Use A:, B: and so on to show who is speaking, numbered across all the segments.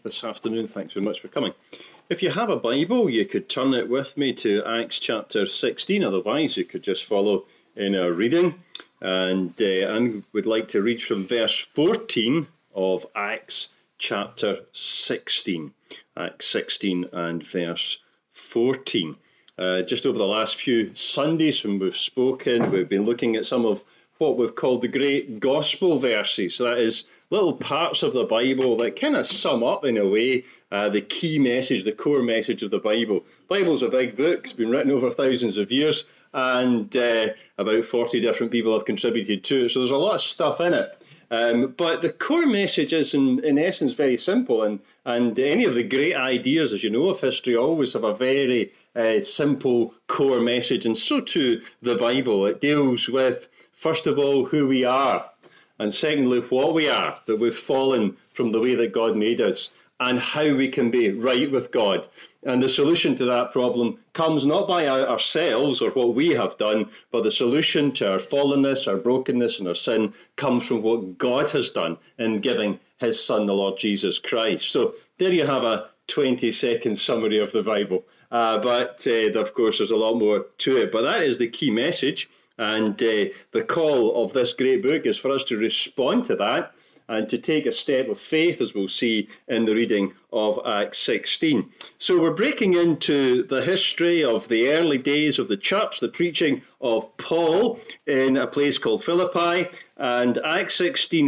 A: this afternoon. Thanks very much for coming. If you have a Bible, you could turn it with me to Acts chapter 16. Otherwise, you could just follow in our reading. And would like to read from verse 14 of Acts chapter 16. Acts 16 and verse 14. Just over the last few Sundays when we've spoken, we've been looking at some of what we've called the great gospel verses. That is, little parts of the Bible that kind of sum up, in a way, the key message, the core message of the Bible. The Bible's a big book. It's been written over thousands of years, and about 40 different people have contributed to it. So there's a lot of stuff in it. But the core message is, in essence, very simple. And any of the great ideas, as you know, of history always have a very simple core message. And so too the Bible. It deals with, first of all, who we are. And secondly, what we are, that we've fallen from the way that God made us, and how we can be right with God. And the solution to that problem comes not by ourselves or what we have done, but the solution to our fallenness, our brokenness, and our sin comes from what God has done in giving his Son, the Lord Jesus Christ. So there you have a 20-second summary of the Bible. But of course, there's a lot more to it. But that is the key message. And the call of this great book is for us to respond to that and to take a step of faith, as we'll see in the reading of Acts 16. So we're breaking into the history of the early days of the church, the preaching of Paul in a place called Philippi. And Acts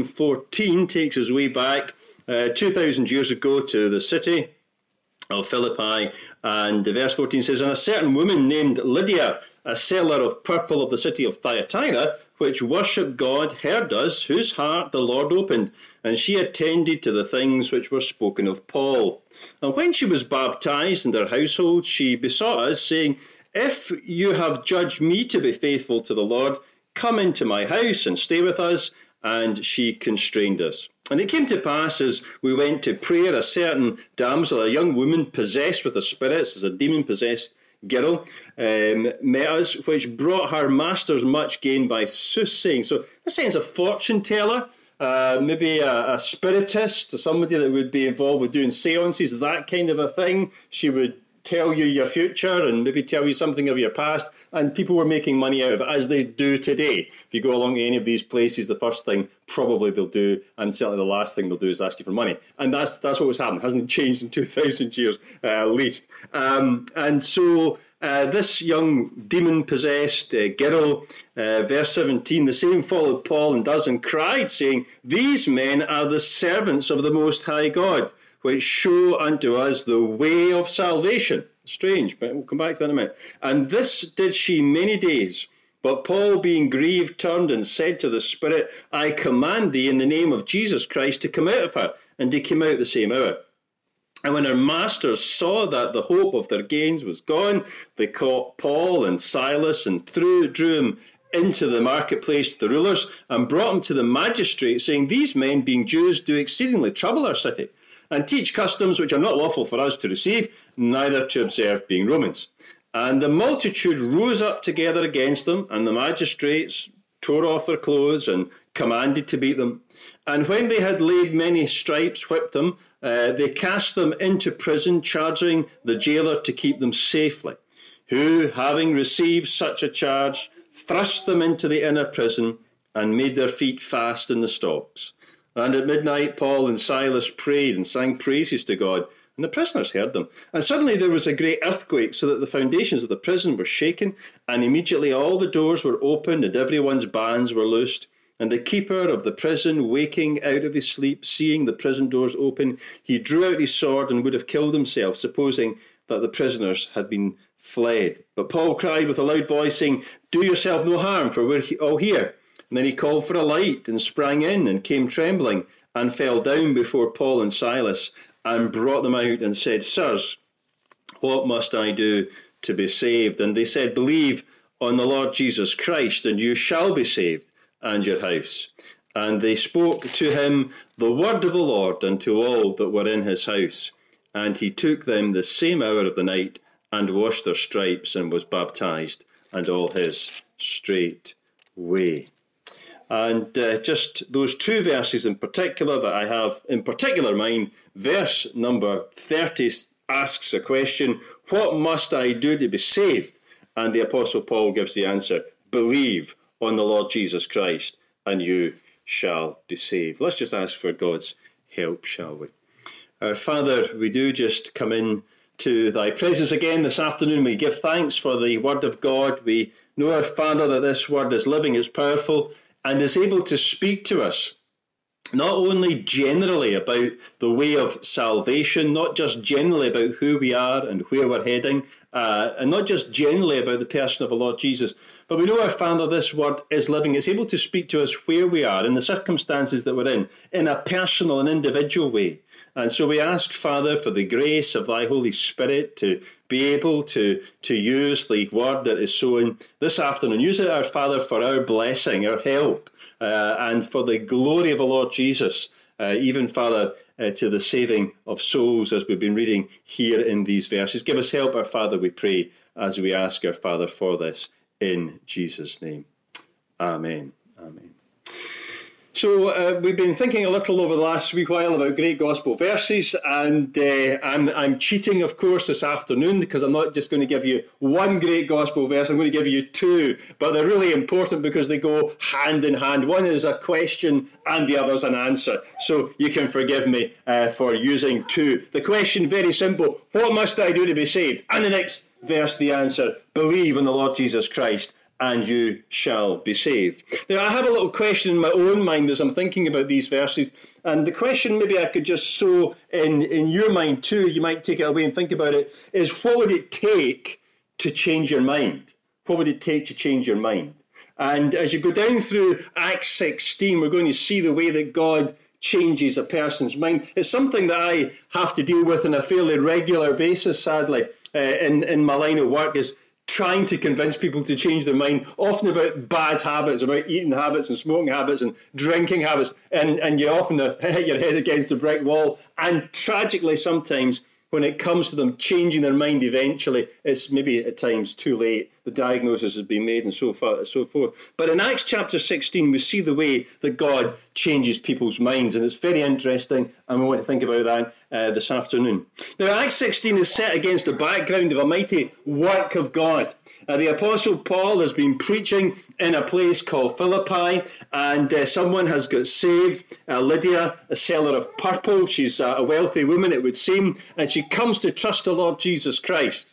A: 16:14 takes us way back 2,000 years ago to the city of Philippi. And verse 14 says, "And a certain woman named Lydia, a seller of purple of the city of Thyatira, which worshipped God, heard us, whose heart the Lord opened, and she attended to the things which were spoken of Paul. And when she was baptized in her household, she besought us, saying, If you have judged me to be faithful to the Lord, come into my house and stay with us. And she constrained us. And it came to pass, as we went to prayer, a certain damsel, a young woman possessed with a spirit, as a demon-possessed girl, met us, which brought her masters much gain by soothsaying." So, in a sense, a fortune teller, maybe a spiritist, somebody that would be involved with doing seances, that kind of a thing. She would tell you your future and maybe tell you something of your past, and people were making money out of it, as they do today. If you go along to any of these places, the first thing probably they'll do, and certainly the last thing they'll do, is ask you for money. And that's what was happening. It hasn't changed in 2,000 years, at least. And so this young demon-possessed girl, verse 17, "The same followed Paul and does and cried, saying, These men are the servants of the Most High God, which show unto us the way of salvation." Strange, but we'll come back to that in a minute. "And this did she many days. But Paul, being grieved, turned and said to the Spirit, I command thee in the name of Jesus Christ to come out of her. And he came out the same hour. And when her masters saw that the hope of their gains was gone, they caught Paul and Silas and drew him into the marketplace to the rulers and brought him to the magistrates, saying, These men, being Jews, do exceedingly trouble our city, and teach customs which are not lawful for us to receive, neither to observe, being Romans. And the multitude rose up together against them, and the magistrates tore off their clothes and commanded to beat them. And when they had laid many stripes, whipped them, they cast them into prison, charging the jailer to keep them safely, who, having received such a charge, thrust them into the inner prison and made their feet fast in the stocks. And at midnight Paul and Silas prayed and sang praises to God, and the prisoners heard them. And suddenly there was a great earthquake, so that the foundations of the prison were shaken, and immediately all the doors were opened, and everyone's bands were loosed. And the keeper of the prison, waking out of his sleep, seeing the prison doors open, he drew out his sword and would have killed himself, supposing that the prisoners had been fled. But Paul cried with a loud voice, saying, Do yourself no harm, for we're all here. And then he called for a light and sprang in and came trembling and fell down before Paul and Silas and brought them out and said, Sirs, what must I do to be saved? And they said, Believe on the Lord Jesus Christ, and you shall be saved, and your house. And they spoke to him the word of the Lord unto all that were in his house. And he took them the same hour of the night and washed their stripes and was baptized, and all his straight way. And just those two verses in particular that I have in particular mind, verse number 30 asks a question, what must I do to be saved? And the Apostle Paul gives the answer, believe on the Lord Jesus Christ and you shall be saved. Let's just ask for God's help, shall we? Our Father, we do just come in to thy presence again this afternoon. We give thanks for the word of God. We know, our Father, that this word is living, it's powerful, and is able to speak to us, not only generally about the way of salvation, not just generally about who we are and where we're heading, and not just generally about the person of the Lord Jesus, but we know, our Father, this word is living. It's able to speak to us where we are, in the circumstances that we're in a personal and individual way. And so we ask, Father, for the grace of thy Holy Spirit to be able to use the word that is sown this afternoon. Use it, our Father, for our blessing, our help, and for the glory of the Lord Jesus, even, Father, to the saving of souls, as we've been reading here in these verses. Give us help, our Father, we pray, as we ask, our Father, for this in Jesus' name. Amen. Amen. So we've been thinking a little over the last wee while about great gospel verses, and I'm cheating, of course, this afternoon, because I'm not just going to give you one great gospel verse, I'm going to give you two, but they're really important because they go hand in hand. One is a question and the other's an answer, so you can forgive me for using two. The question, very simple, what must I do to be saved? And the next verse, the answer, believe in the Lord Jesus Christ and you shall be saved. Now, I have a little question in my own mind as I'm thinking about these verses, and the question maybe I could just sow in your mind too, you might take it away and think about it, is what would it take to change your mind? What would it take to change your mind? And as you go down through Acts 16, we're going to see the way that God changes a person's mind. It's something that I have to deal with on a fairly regular basis, sadly, in my line of work, is trying to convince people to change their mind, often about bad habits, about eating habits and smoking habits and drinking habits, and you often hit your head against a brick wall. And tragically, sometimes, when it comes to them changing their mind eventually, it's maybe at times too late. The diagnosis has been made and so forth. But in Acts chapter 16, we see the way that God changes people's minds. And it's very interesting, and we want to think about that this afternoon. Now, Acts 16 is set against the background of a mighty work of God. The Apostle Paul has been preaching in a place called Philippi, and someone has got saved, Lydia, a seller of purple. She's a wealthy woman, it would seem, and she comes to trust the Lord Jesus Christ.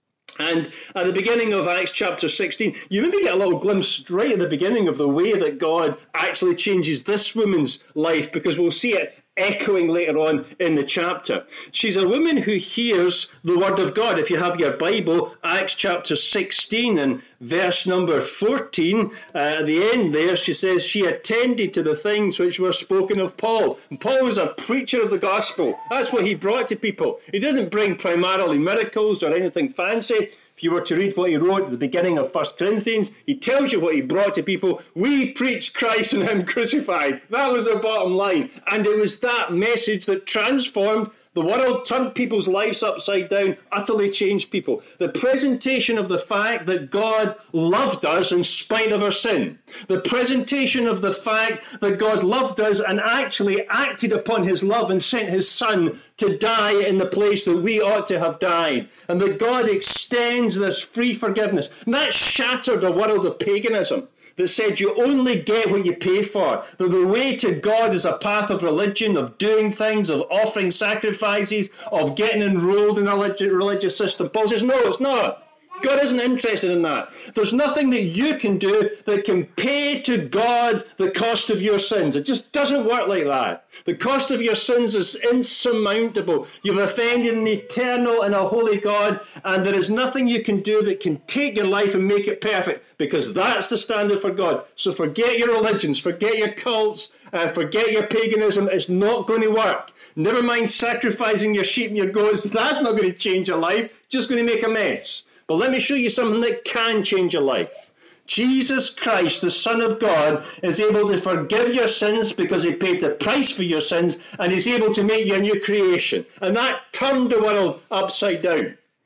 A: And at the beginning of Acts chapter 16, you maybe get a little glimpse right at the beginning of the way that God actually changes this woman's life, because we'll see it echoing later on in the chapter. She's a woman who hears the word of God. If you have your Bible, Acts chapter 16 and verse number 14, at the end there, she says, she attended to the things which were spoken of Paul. And Paul was a preacher of the gospel. That's what he brought to people. He didn't bring primarily miracles or anything fancy. If you were to read what he wrote at the beginning of 1 Corinthians, he tells you what he brought to people. We preach Christ and him crucified. That was the bottom line. And it was that message that transformed the world, turned people's lives upside down, utterly changed people. The presentation of the fact that God loved us in spite of our sin. The presentation of the fact that God loved us and actually acted upon his love and sent his son to die in the place that we ought to have died. And that God extends this free forgiveness. And that shattered a world of paganism that said you only get what you pay for. That the way to God is a path of religion, of doing things, of offering sacrifices, of getting enrolled in a religious system. Paul says, no, it's not. God isn't interested in that. There's nothing that you can do that can pay to God the cost of your sins. It just doesn't work like that. The cost of your sins is insurmountable. You've offended an eternal and a holy God, and there is nothing you can do that can take your life and make it perfect, because that's the standard for God. So forget your religions, forget your cults, forget your paganism. It's not going to work. Never mind sacrificing your sheep and your goats. That's not going to change your life. Just going to make a mess. But let me show you something that can change your life. Jesus Christ, the Son of God, is able to forgive your sins because he paid the price for your sins, and he's able to make you a new creation. And that turned the world upside down.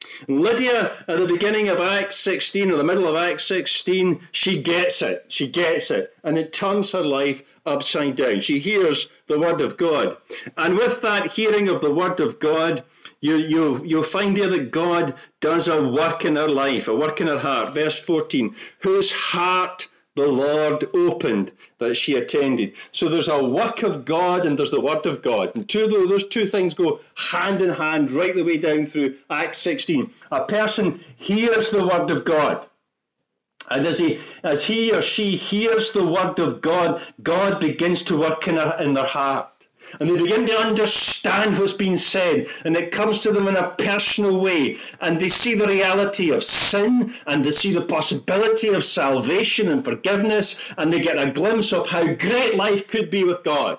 A: Lydia, at the beginning of Acts 16, or the middle of Acts 16, she gets it. She gets it. And it turns her life upside down. She hears the word of God. And with that hearing of the word of God, you'll find here that God does a work in her life, a work in her heart. Verse 14, whose heart the Lord opened that she attended. So there's a work of God and there's the word of God. And those two things go hand in hand right the way down through Acts 16. A person hears the word of God. And as he or she hears the word of God, God begins to work in their heart. And they begin to understand what's being said, and it comes to them in a personal way, and they see the reality of sin, and they see the possibility of salvation and forgiveness, and they get a glimpse of how great life could be with God.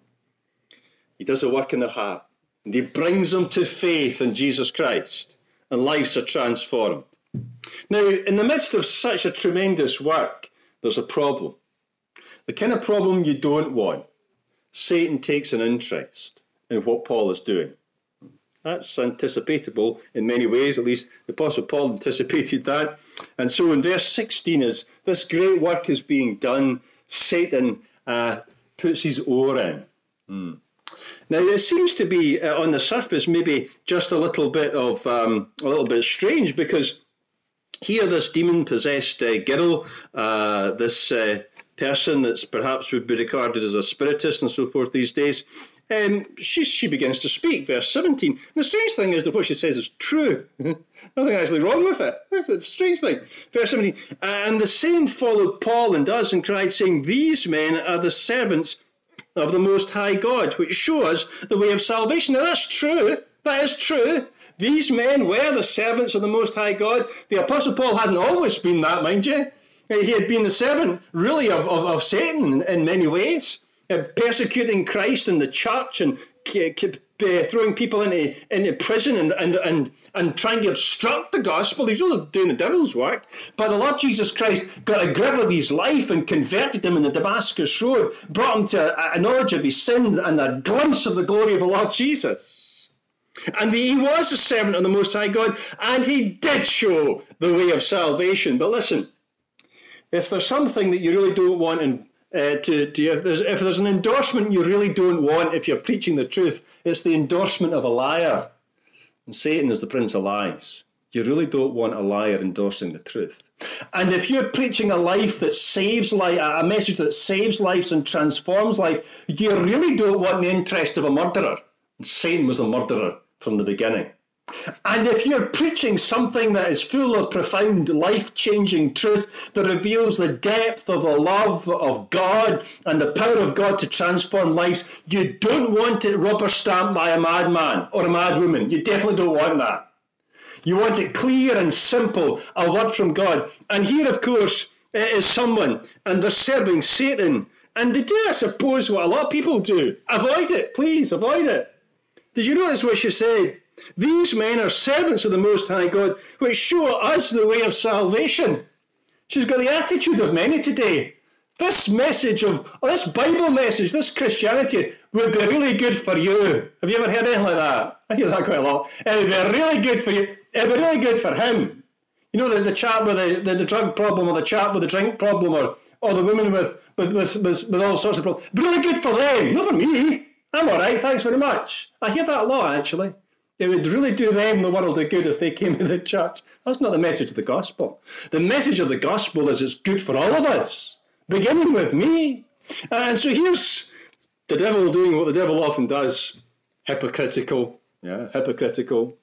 A: He does a work in their heart, and he brings them to faith in Jesus Christ, and lives are transformed. Now, in the midst of such a tremendous work, there's a problem. The kind of problem you don't want. Satan takes an interest in what Paul is doing. That's anticipatable in many ways, at least the Apostle Paul anticipated that. And so in verse 16, as this great work is being done, Satan puts his oar in. Now, it seems to be, on the surface, maybe just a little bit strange, because here this demon-possessed girl, this person that's perhaps would be regarded as a spiritist and so forth these days, she begins to speak, verse 17. And the strange thing is that what she says is true. Nothing actually wrong with it. That's a strange thing. Verse 17, and the same followed Paul and us and cried, saying, these men are the servants of the Most High God, which show us the way of salvation. Now that's true. That is true. These men were the servants of the Most High God. The Apostle Paul hadn't always been that, mind you. He had been the servant, really, of Satan in many ways, persecuting Christ and the church and throwing people into prison and trying to obstruct the gospel. He's really doing the devil's work. But the Lord Jesus Christ got a grip of his life and converted him in the Damascus Road, brought him to a knowledge of his sins and a glimpse of the glory of the Lord Jesus. And he was a servant of the Most High God, and he did show the way of salvation. But listen, if there's something that you really don't want, if there's an endorsement you really don't want if you're preaching the truth, it's the endorsement of a liar. And Satan is the prince of lies. You really don't want a liar endorsing the truth. And if you're preaching a life that saves life, a message that saves lives and transforms life, you really don't want the interest of a murderer. And Satan was a murderer from the beginning. And if you're preaching something that is full of profound, life-changing truth that reveals the depth of the love of God and the power of God to transform lives, you don't want it rubber-stamped by a madman or a madwoman. You definitely don't want that. You want it clear and simple, a word from God. And here, of course, is someone, and they're serving Satan. And they do, I suppose, what a lot of people do. Avoid it, please, avoid it. Did you notice what she said? These men are servants of the Most High God, which show us the way of salvation. She's got the attitude of many today. This message this Bible message, this Christianity would be really good for you. Have you ever heard anything like that? I hear that quite a lot. It would be really good for you. It would be really good for him. You know, the chap with the drug problem, or the chap with the drink problem, or the woman with all sorts of problems. It'd be really good for them, not for me. I'm all right, thanks very much. I hear that a lot, actually. It would really do them the world of good if they came to the church. That's not the message of the gospel. The message of the gospel is it's good for all of us, beginning with me. And so here's the devil doing what the devil often does. Hypocritical. Yeah, hypocritical.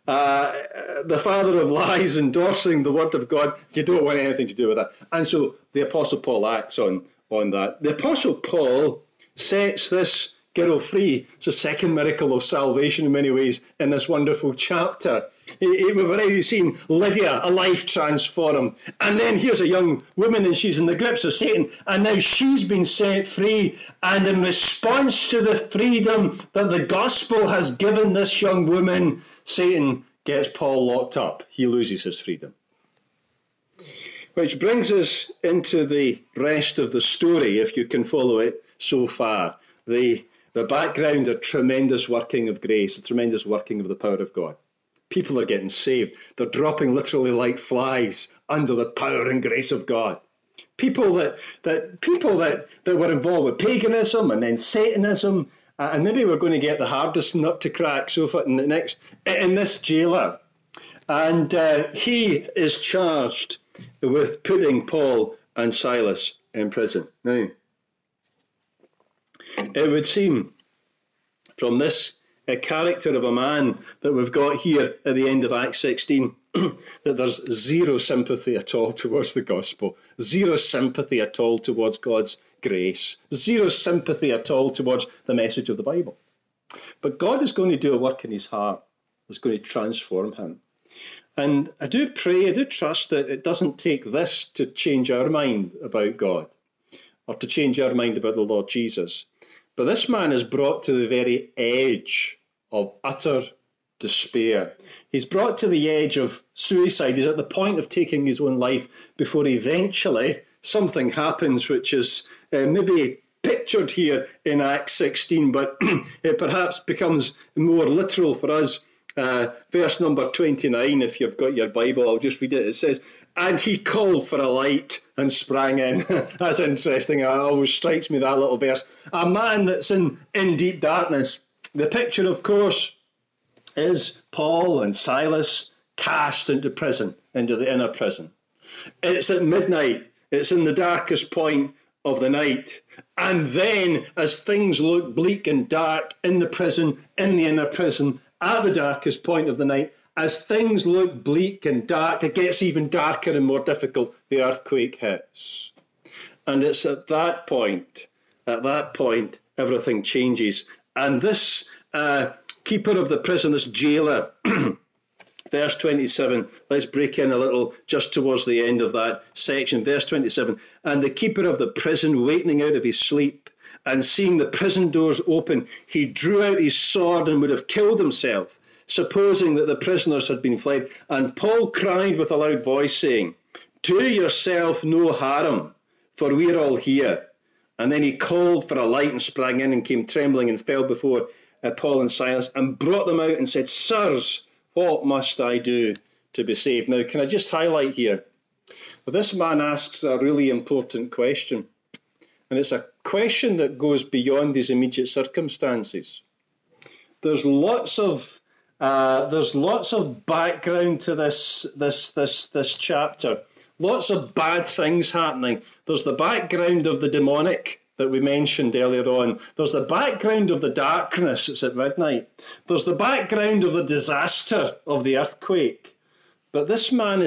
A: The father of lies endorsing the word of God. You don't want anything to do with that. And so the Apostle Paul acts on that. The Apostle Paul sets this girl free. It's a second miracle of salvation in many ways in this wonderful chapter. We've already seen Lydia, a life transformed. And then here's a young woman and she's in the grips of Satan. And now she's been set free. And in response to the freedom that the gospel has given this young woman, Satan gets Paul locked up. He loses his freedom. Which brings us into the rest of the story, if you can follow it so far. The background, a tremendous working of grace, a tremendous working of the power of God. People are getting saved. They're dropping literally like flies under the power and grace of God. People that were involved with paganism and then Satanism, and maybe we're going to get the hardest nut to crack so far in this jailer. And he is charged with putting Paul and Silas in prison. Now, it would seem from this character of a man that we've got here at the end of Acts 16 that there's zero sympathy at all towards the gospel, zero sympathy at all towards God's grace, zero sympathy at all towards the message of the Bible. But God is going to do a work in his heart that's going to transform him. And I do trust that it doesn't take this to change our mind about God or to change our mind about the Lord Jesus. But this man is brought to the very edge of utter despair. He's brought to the edge of suicide. He's at the point of taking his own life before eventually something happens, which is maybe pictured here in Acts 16, but it perhaps becomes more literal for us. Verse number 29, if you've got your Bible, I'll just read it. It says, and he called for a light and sprang in. That's interesting. It always strikes me, that little verse. A man that's in deep darkness. The picture, of course, is Paul and Silas cast into prison, into the inner prison. It's at midnight. It's in the darkest point of the night. And then, as things look bleak and dark in the prison, in the inner prison, at the darkest point of the night, as things look bleak and dark, it gets even darker and more difficult. The earthquake hits. And it's at that point, everything changes. And this keeper of the prison, this jailer, verse 27, let's break in a little just towards the end of that section. Verse 27, and the keeper of the prison, wakening out of his sleep and seeing the prison doors open, he drew out his sword and would have killed himself, supposing that the prisoners had been fled. And Paul cried with a loud voice, saying, do yourself no harm, for we are all here. And then he called for a light and sprang in and came trembling and fell before Paul and Silas and brought them out and said, sirs, what must I do to be saved? Now, can I just highlight here? Well, this man asks a really important question. And it's a question that goes beyond his immediate circumstances. There's lots of background to this chapter. Lots of bad things happening. There's the background of the demonic that we mentioned earlier on. There's the background of the darkness. It's at midnight. There's the background of the disaster of the earthquake. But this man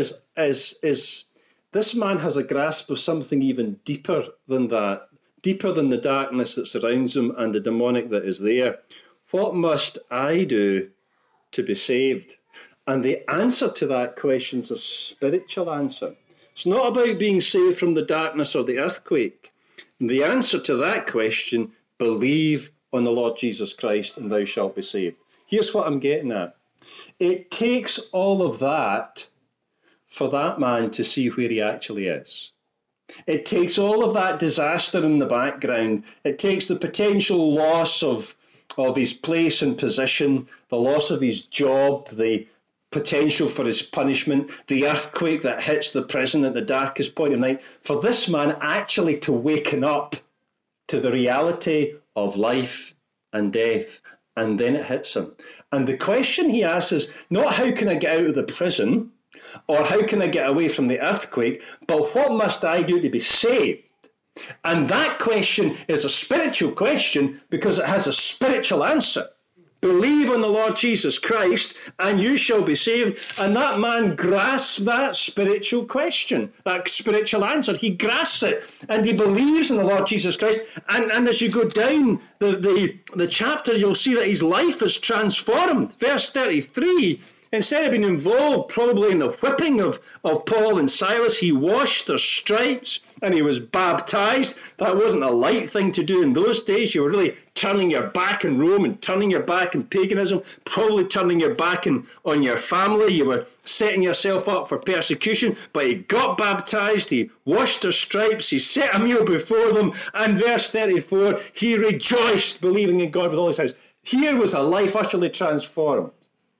A: this man has a grasp of something even deeper than that, deeper than the darkness that surrounds him and the demonic that is there. What must I do to be saved? And the answer to that question is a spiritual answer. It's not about being saved from the darkness or the earthquake. The answer to that question, believe on the Lord Jesus Christ and thou shalt be saved. Here's what I'm getting at. It takes all of that for that man to see where he actually is. It takes all of that disaster in the background. It takes the potential loss of his place and position, the loss of his job, the potential for his punishment, the earthquake that hits the prison at the darkest point of night, for this man actually to waken up to the reality of life and death. And then it hits him. And the question he asks is not how can I get out of the prison or how can I get away from the earthquake, but what must I do to be saved? And that question is a spiritual question because it has a spiritual answer. Believe on the Lord Jesus Christ and you shall be saved. And that man grasps that spiritual question, that spiritual answer. He grasps it and he believes in the Lord Jesus Christ. And as you go down the chapter, you'll see that his life is transformed. Verse 33, instead of being involved probably in the whipping of Paul and Silas, he washed their stripes and he was baptized. That wasn't a light thing to do in those days. You were really turning your back on Rome and turning your back on paganism, probably turning your back on your family. You were setting yourself up for persecution, but he got baptized, he washed their stripes, he set a meal before them, and verse 34, he rejoiced, believing in God with all his house. Here was a life utterly transformed.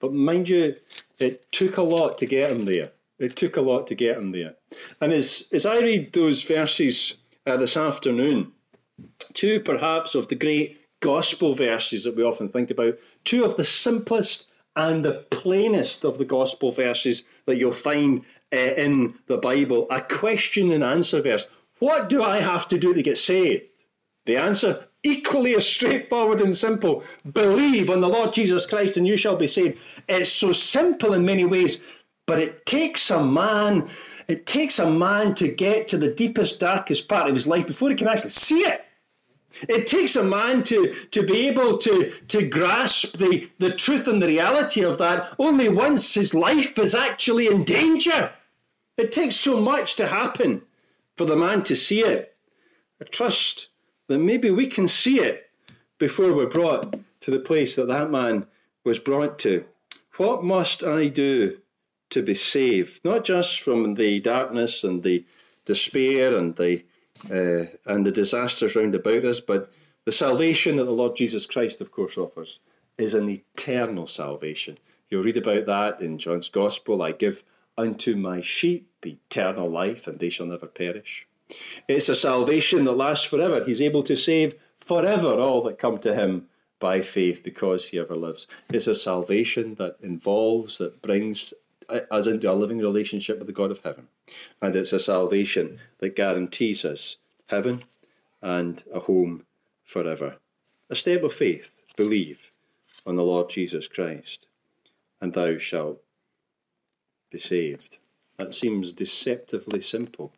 A: But mind you, it took a lot to get him there. It took a lot to get him there. And as I read those verses this afternoon, two perhaps of the great gospel verses that we often think about, two of the simplest and the plainest of the gospel verses that you'll find in the Bible, a question and answer verse. What do I have to do to get saved? The answer, equally as straightforward and simple. Believe on the Lord Jesus Christ and you shall be saved. It's so simple in many ways, but it takes a man to get to the deepest, darkest part of his life before he can actually see it. It takes a man to be able to grasp the truth and the reality of that only once his life is actually in danger. It takes so much to happen for the man to see it. I trust that maybe we can see it before we're brought to the place that man was brought to. What must I do to be saved? Not just from the darkness and the despair and the disasters round about us, but the salvation that the Lord Jesus Christ, of course, offers is an eternal salvation. You'll read about that in John's Gospel. I give unto my sheep eternal life, and they shall never perish. It's a salvation that lasts forever. He's able to save forever all that come to him by faith because he ever lives. It's a salvation that brings us into a living relationship with the God of heaven. And it's a salvation that guarantees us heaven and a home forever. A step of faith, believe on the Lord Jesus Christ, and thou shalt be saved. That seems deceptively simple.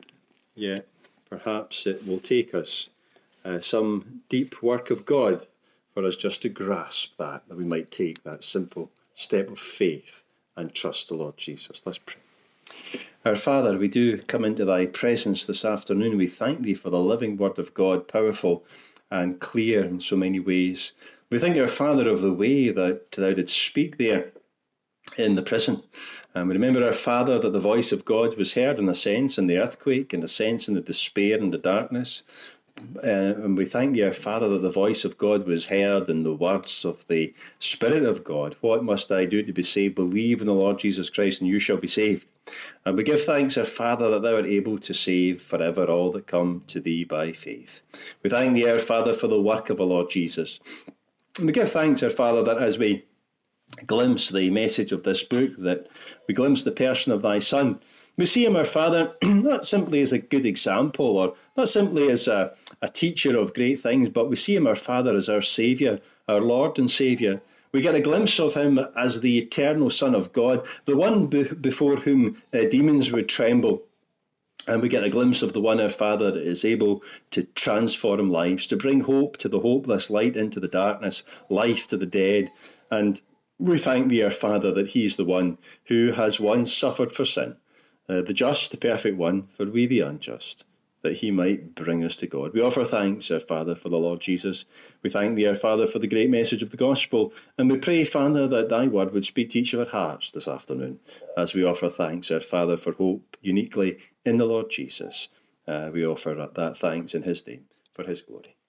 A: Yet perhaps it will take us some deep work of God for us just to grasp that we might take that simple step of faith and trust the Lord Jesus. Let's pray. Our Father, we do come into thy presence this afternoon. We thank thee for the living word of God, powerful and clear in so many ways. We thank our Father of the way that thou didst speak there in the prison. And we remember, our Father, that the voice of God was heard in a sense in the earthquake, in a sense in the despair and the darkness. And we thank thee, our Father, that the voice of God was heard in the words of the Spirit of God. What must I do to be saved? Believe in the Lord Jesus Christ and you shall be saved. And we give thanks, our Father, that thou art able to save forever all that come to thee by faith. We thank thee, our Father, for the work of the Lord Jesus. And we give thanks, our Father, that as we glimpse the message of this book, that we glimpse the person of thy Son, we see him, our Father, not simply as a good example or not simply as a teacher of great things, but we see him, our Father, as our Saviour, our Lord and Saviour. We get a glimpse of him as the eternal Son of God, the one before whom demons would tremble. And we get a glimpse of the one, our Father, that is able to transform lives, to bring hope to the hopeless, light into the darkness, life to the dead. And we thank thee, our Father, that he is the one who has once suffered for sin, the just, the perfect one, for we the unjust, that he might bring us to God. We offer thanks, our Father, for the Lord Jesus. We thank thee, our Father, for the great message of the gospel, and we pray, Father, that thy word would speak to each of our hearts this afternoon, as we offer thanks, our Father, for hope uniquely in the Lord Jesus. We offer that thanks in his name, for his glory.